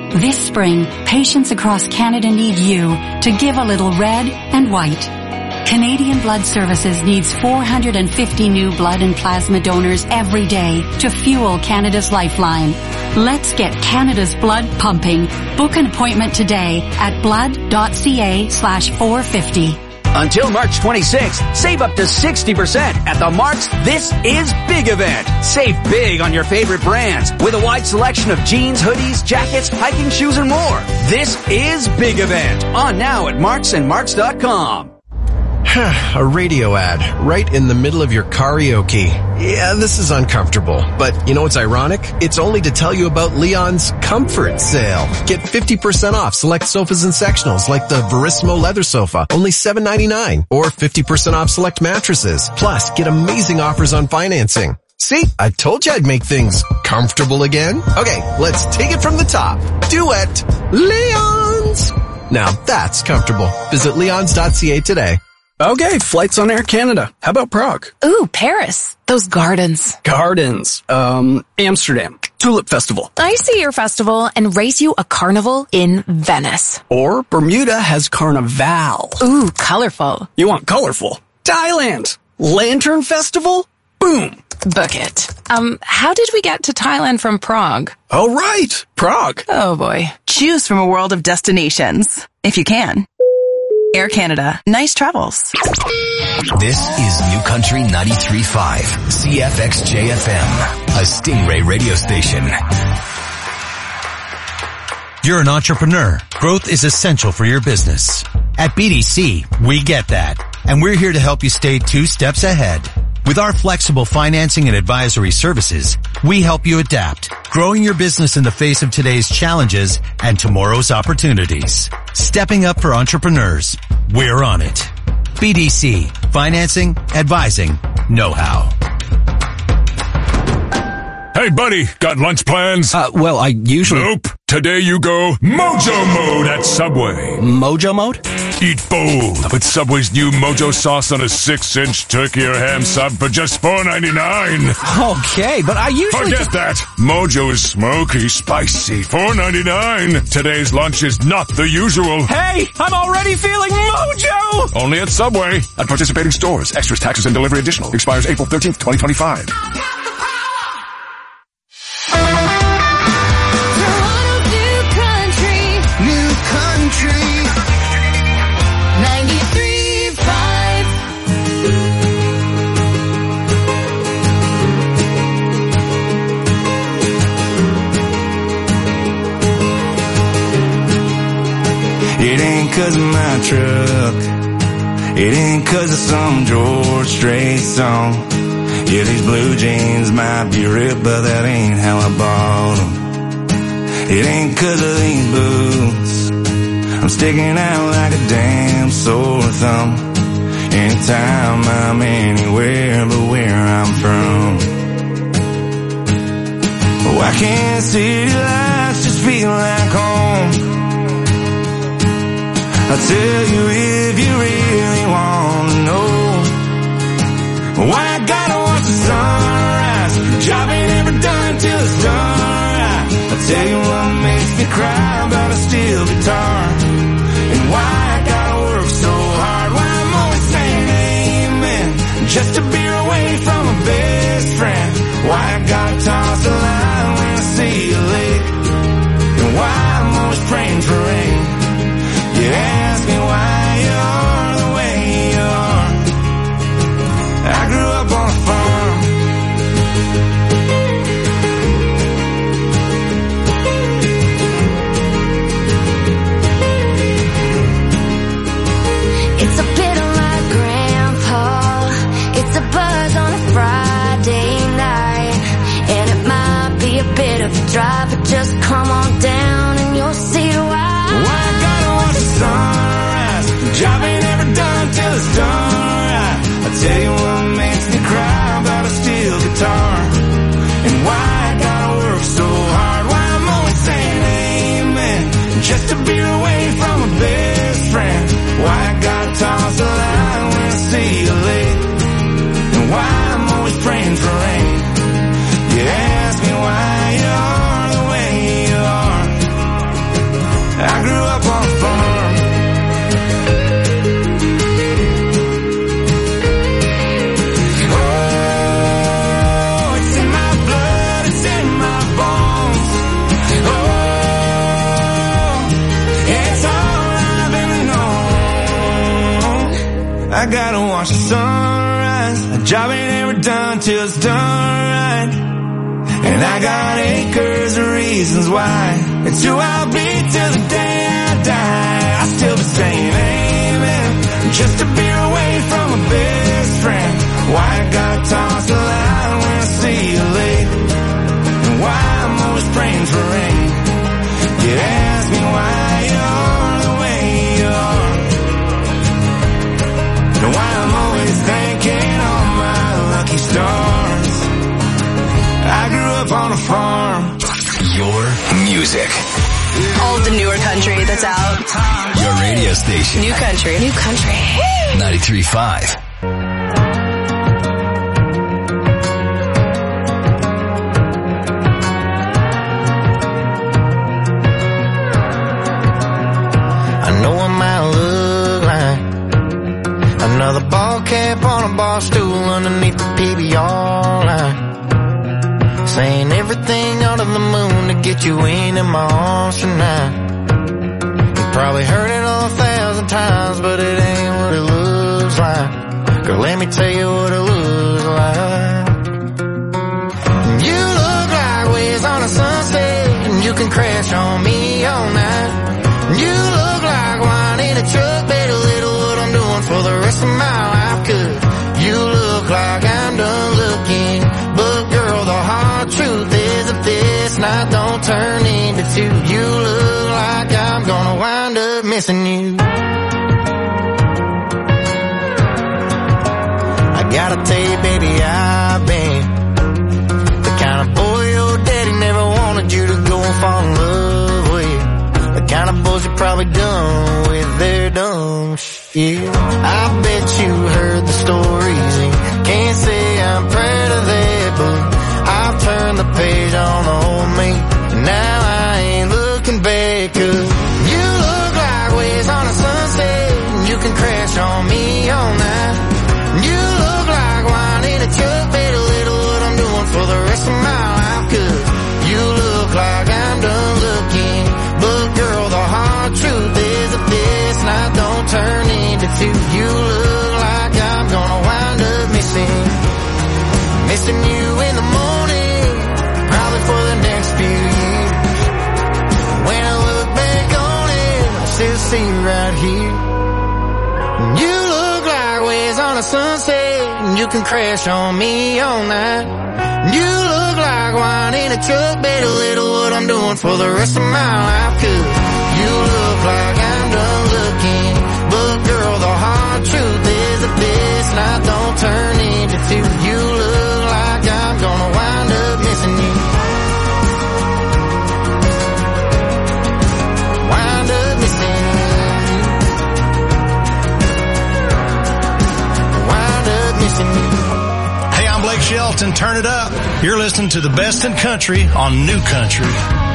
This spring, patients across Canada need you to give a little red and white. Canadian Blood Services needs 450 new blood and plasma donors every day to fuel Canada's lifeline. Let's get Canada's blood pumping. Book an appointment today at blood.ca/450. Until March 26th, save up to 60% at the Mark's This Is Big event. Save big on your favorite brands with a wide selection of jeans, hoodies, jackets, hiking shoes, and more. This is Big event. On now at Marks and Marks.com. A radio ad right in the middle of your karaoke. Yeah, this is uncomfortable, but you know what's ironic? It's only to tell you about Leon's Comfort Sale. Get 50% off select sofas and sectionals like the Verismo leather sofa, only $7.99, or 50% off select mattresses. Plus, get amazing offers on financing. See, I told you I'd make things comfortable again. Okay, let's take it from the top. Duet, Leon's. Now that's comfortable. Visit leons.ca today. Okay, flights on Air Canada. How about Prague? Ooh, Paris. Those gardens. Gardens. Amsterdam. Tulip Festival. I see your festival and race you a carnival in Venice. Or Bermuda has Carnival. Ooh, colorful. You want colorful? Thailand. Lantern Festival? Boom. Book it. How did we get to Thailand from Prague? Oh, right. Prague. Oh, boy. Choose from a world of destinations, if you can. Air Canada. Nice travels. This is New Country 93.5, CFXJFM, a Stingray radio station. You're an entrepreneur. Growth is essential for your business. At BDC, we get that. And we're here to help you stay 2 steps ahead. With our flexible financing and advisory services, we help you adapt, growing your business in the face of today's challenges and tomorrow's opportunities. Stepping up for entrepreneurs. We're on it. BDC. Financing, advising, know-how. Hey, buddy, got lunch plans? Well, I usually... Nope. Today you go Mojo Mode at Subway. Mojo Mode? Eat bold with Subway's new Mojo sauce on a 6-inch turkey or ham sub for just $4.99. Okay, but I usually... Forget that. Mojo is smoky, spicy, $4.99. Today's lunch is not the usual. Hey, I'm already feeling Mojo! Only at Subway. At participating stores. Extras, taxes, and delivery additional. Expires April 13th, 2025. It ain't 'cause of my truck. It ain't 'cause of some George Strait song. Yeah, these blue jeans might be ripped, but that ain't how I bought them. It ain't 'cause of these boots. I'm sticking out like a damn sore thumb. Anytime I'm anywhere but where I'm from. Why can't city lights just feel like home? I'll tell you if you really want to know. Why I gotta watch the sunrise. Job ain't ever done till it's done right. I'll tell you what makes me cry about a steel guitar. And why I gotta work so hard. Why I'm always saying amen just to be away from my best friend. Why I gotta toss a line when I see a lake. And why I'm always praying for rain. You ask me why you are the way you are. I grew up on a farm. It's a bit like Grandpa. It's a buzz on a Friday night. And it might be a bit of a drive, but just come on down and you'll see why. Sunrise. Job ain't ever done till it's done right. I'll tell you what makes me cry about a steel guitar. And why I gotta work so hard. Why I'm always saying amen just to be away from my best friend. Why I gotta toss a line when I see a lake. And why I'm always praying for rain. You ask me why you are the way you are. I gotta watch the sunrise. A job ain't ever done till it's done right. And I got acres of reasons why. It's who I'll be till the day I die. I still be saying amen, just a beer away from a best friend. Why I gotta toss the line when I see you late, and why I'm always praying for rain. You ask me why you're the way you are, and why I'm always thanking all my lucky stars. I grew up on a farm. Your music. All the newer country that's out. Your radio station. New country. New country. 93.5. I know I might look like another ball cap on a bar stool underneath the PBR line, saying everything under the moon to get you in my arms tonight. You probably heard it 1,000 times, but it ain't what it looks like. Girl, let me tell you what it looks like. You look like waves on a sunset, and you can crash on me all night. You look like wine in a truck, better little what I'm doing for the rest of my life. 'Cause you look like I'm done looking, but girl, the hard truth is if this night don't turn into two, you look like I'm gonna wind up missing you. I gotta tell you, baby, I've been the kind of boy your daddy never wanted you to go and fall in love with. The kind of boys you're probably done with their dumb shit. I bet you heard the stories and can't say I'm proud of that, but I've turned the page on the old me, and now I ain't looking back. 'Cause you look like waves on a sunset, and you can crash on me all night. You look like wine in a truck, better little what I'm doing for the rest of my life. 'Cause you look like I'm done looking, but girl, the hard truth is if this night don't turn into two, you look like I'm gonna wind up missing you in the morning, probably for the next few years. When I look back on it, I still see you right here. You look like waves on a sunset, and you can crash on me all night. You look like wine in a truck, better little what I'm doing for the rest of my life. 'Cause you look like I'm done looking, but girl, the hard truth is if this night don't turn into two, you look like I'm gonna wind up missing you. Wind up missing you. Wind up missing you. Hey, I'm Blake Shelton. Turn it up. You're listening to the best in country on New Country.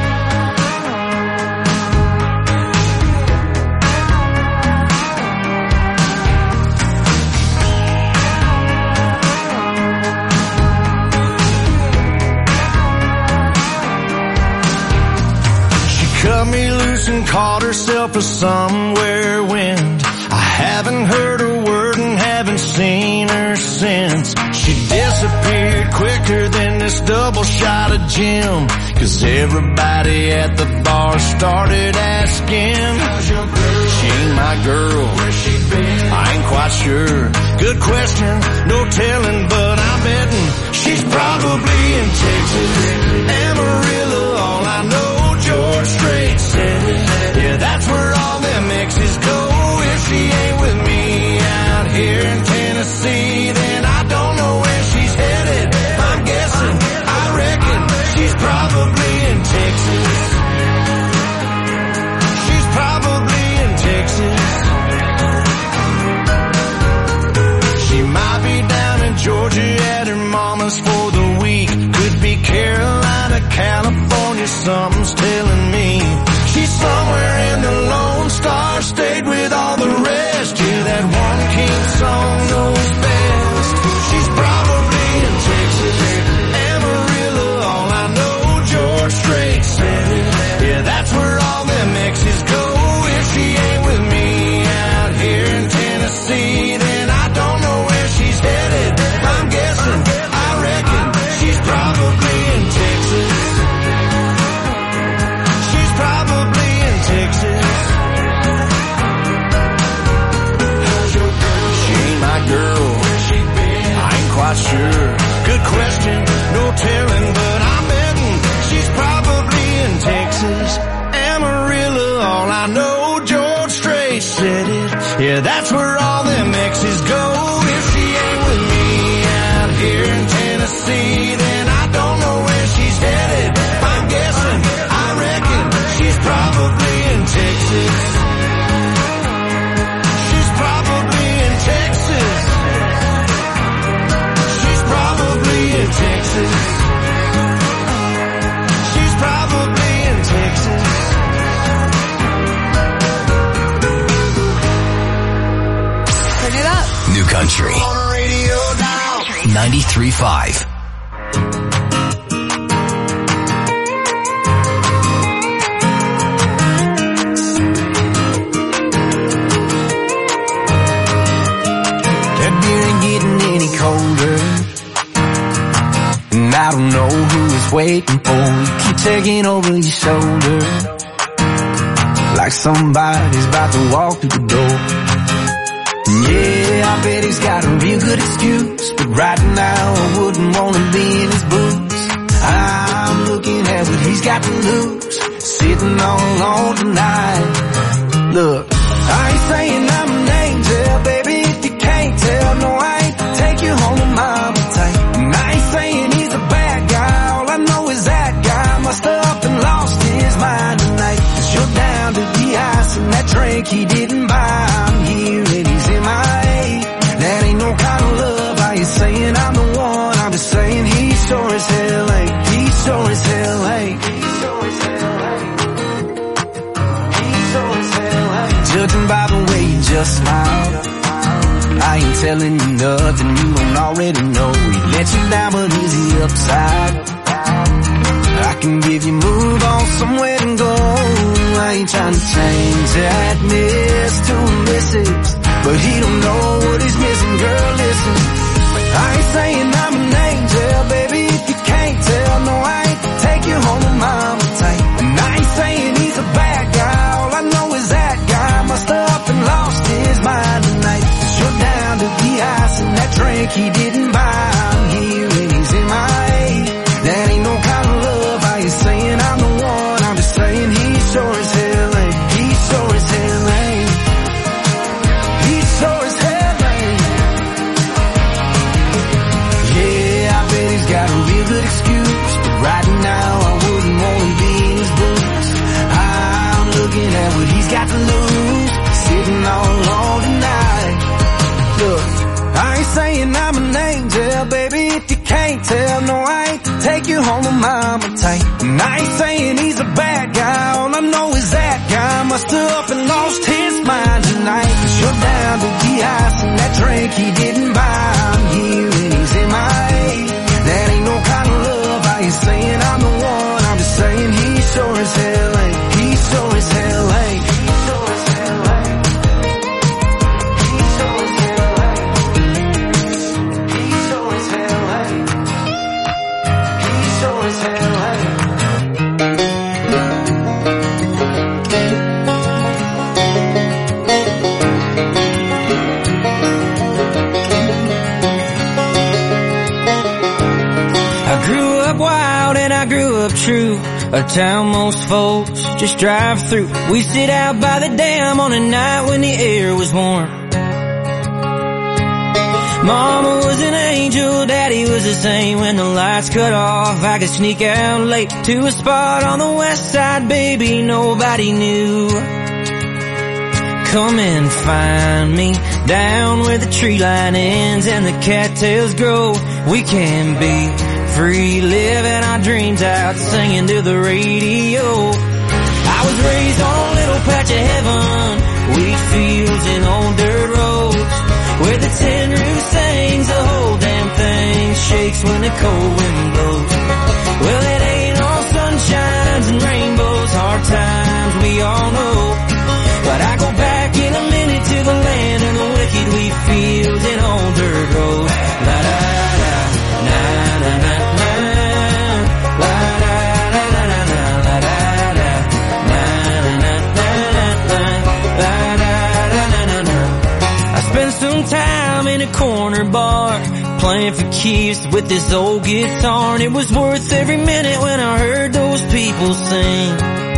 Cut me loose and caught herself a somewhere wind. I haven't heard a word and haven't seen her since. She disappeared quicker than this double shot of gin. 'Cause everybody at the bar started asking, how's your girl? She ain't my girl. Where's she been? I ain't quite sure. Good question, no telling, but I'm betting she's probably in Texas. Amarillo, all I know, George Strait said it. Yeah, that's where all them exes go. If she ain't with me out here in Tennessee, then I don't know where she's headed. I'm guessing, I reckon she's probably in Texas. She's probably in Texas. She might be down in Georgia at her mama's for the week. Could be Carolina, California, something's telling me. She's somewhere in the Lone Star State with all the rest. Yeah, that one king song knows best. She's probably in Texas. Amarillo, all I know, George Strait said it. Yeah, that's where all them exes go. If she ain't with me out here in Tennessee, then I country. 93.5. That beer ain't getting any colder, and I don't know who is waiting for you. Keep taking over your shoulder, like somebody's about to walk through the door. Yeah, I bet he's got a real good excuse, but right now I wouldn't want to be in his boots. I'm looking at what he's got to lose, sitting all alone tonight. Look, I ain't saying I'm an angel, baby, if you can't tell. No, I ain't take you home to mama tight. And I ain't saying he's a bad guy, all I know is that guy must have up and lost his mind tonight. 'Cause you're down to the ice and that drink he didn't buy. I'm here and he's MIA. That ain't no kind of love. I ain't saying I'm the one, I'm just saying he sure as hell ain't. He sure as hell ain't. Judging by the way you just smiled, I ain't telling you nothing you don't already know. He let you down, but he's the upside. I can give you move on somewhere to go. I ain't trying to change that miss to a missus, but he don't know what he's missing. Girl, listen, I ain't saying I'm an angel, baby, if you can't tell. No, I ain't take you home to mama tight. And I ain't saying he's a bad guy, all I know is that guy must have up and lost his mind tonight. 'Cause you're down to the ice and that drink he didn't buy. I'm here and he's MIA. That ain't no kind of love. I ain't saying I'm the one, I'm just saying he sure as hell ain't. He sure as hell ain't. He sure as hell ain't. Yeah, I bet he's got a real good excuse, but right now I wouldn't want to be in his boots. I'm looking at what he's got to lose, sitting all alone tonight. Look, I ain't saying I'm an angel, baby, if you can't tell. No, I ain't take you home to mama tight. And I ain't saying he's a bad guy, all I know is that guy must have up and lost his mind tonight. 'Cause you're down to the ice and that drink he didn't buy. I'm here and he's MIA. That ain't no kind of love. I ain't saying I'm the one, I'm just saying he sure as hell ain't. He sure as hell ain't. He sure as hell ain't. He sure as hell ain't. He sure as hell ain't. He sure as hell ain't. I grew up wild and I grew up true, a town most folks just drive through. We sit out by the dam on a night when the air was warm. Mama was an angel, Daddy was the same. When the lights cut off, I could sneak out late to a spot on the west side, baby, nobody knew. Come and find me down where the tree line ends and the cattails grow. We can be free, living our dreams out, singing to the radio. I was raised on a little patch of heaven, wheat fields and old dirt roads, where the tin roof sings, the whole damn thing shakes when the cold wind blows. Well, it ain't all sunshines and rainbows, hard times we all know, but I go back in a minute to the land of the wicked, wheat fields and old dirt roads. La da da, na na na na, la da da da da da, la da da, na na na na na, la da da da da da. I spent some time in a corner bar, playing for keeps with this old guitar, and it was worth every minute when I heard those people sing.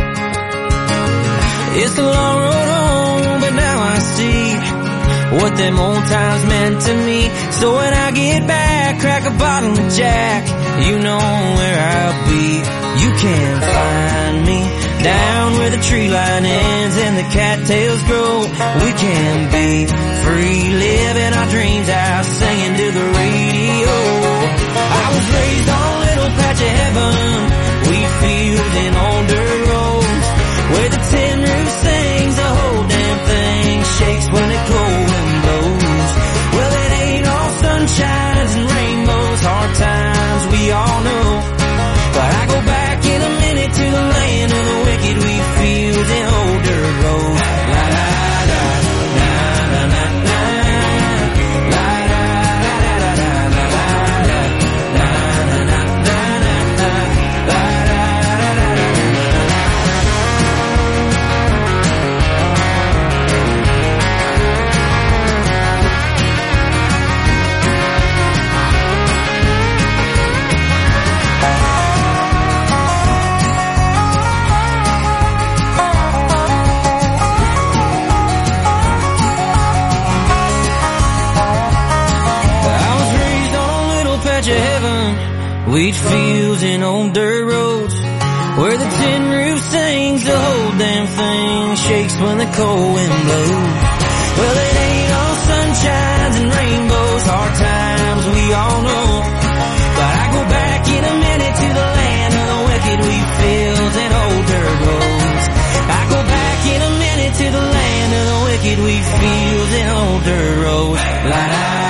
It's a long road home, but now I see what them old times meant to me. So when I get back, crack a bottle of Jack, you know where I'll be. You can find me down where the tree line ends and the cattails grow. We can be free, living our dreams out, singing to the radio. I was raised on a little patch of heaven, wheat fields and old dirt roads, where the tin roof sings, the whole damn thing shakes when the cold wind blows. Well, it ain't wheat fields and old dirt roads, where the tin roof sings, the whole damn thing shakes when the cold wind blows. Well, it ain't all sunshines and rainbows, hard times we all know, but I go back in a minute to the land of the wicked, wheat fields and old dirt roads. I go back in a minute to the land of the wicked, wheat fields and old dirt roads. La, la,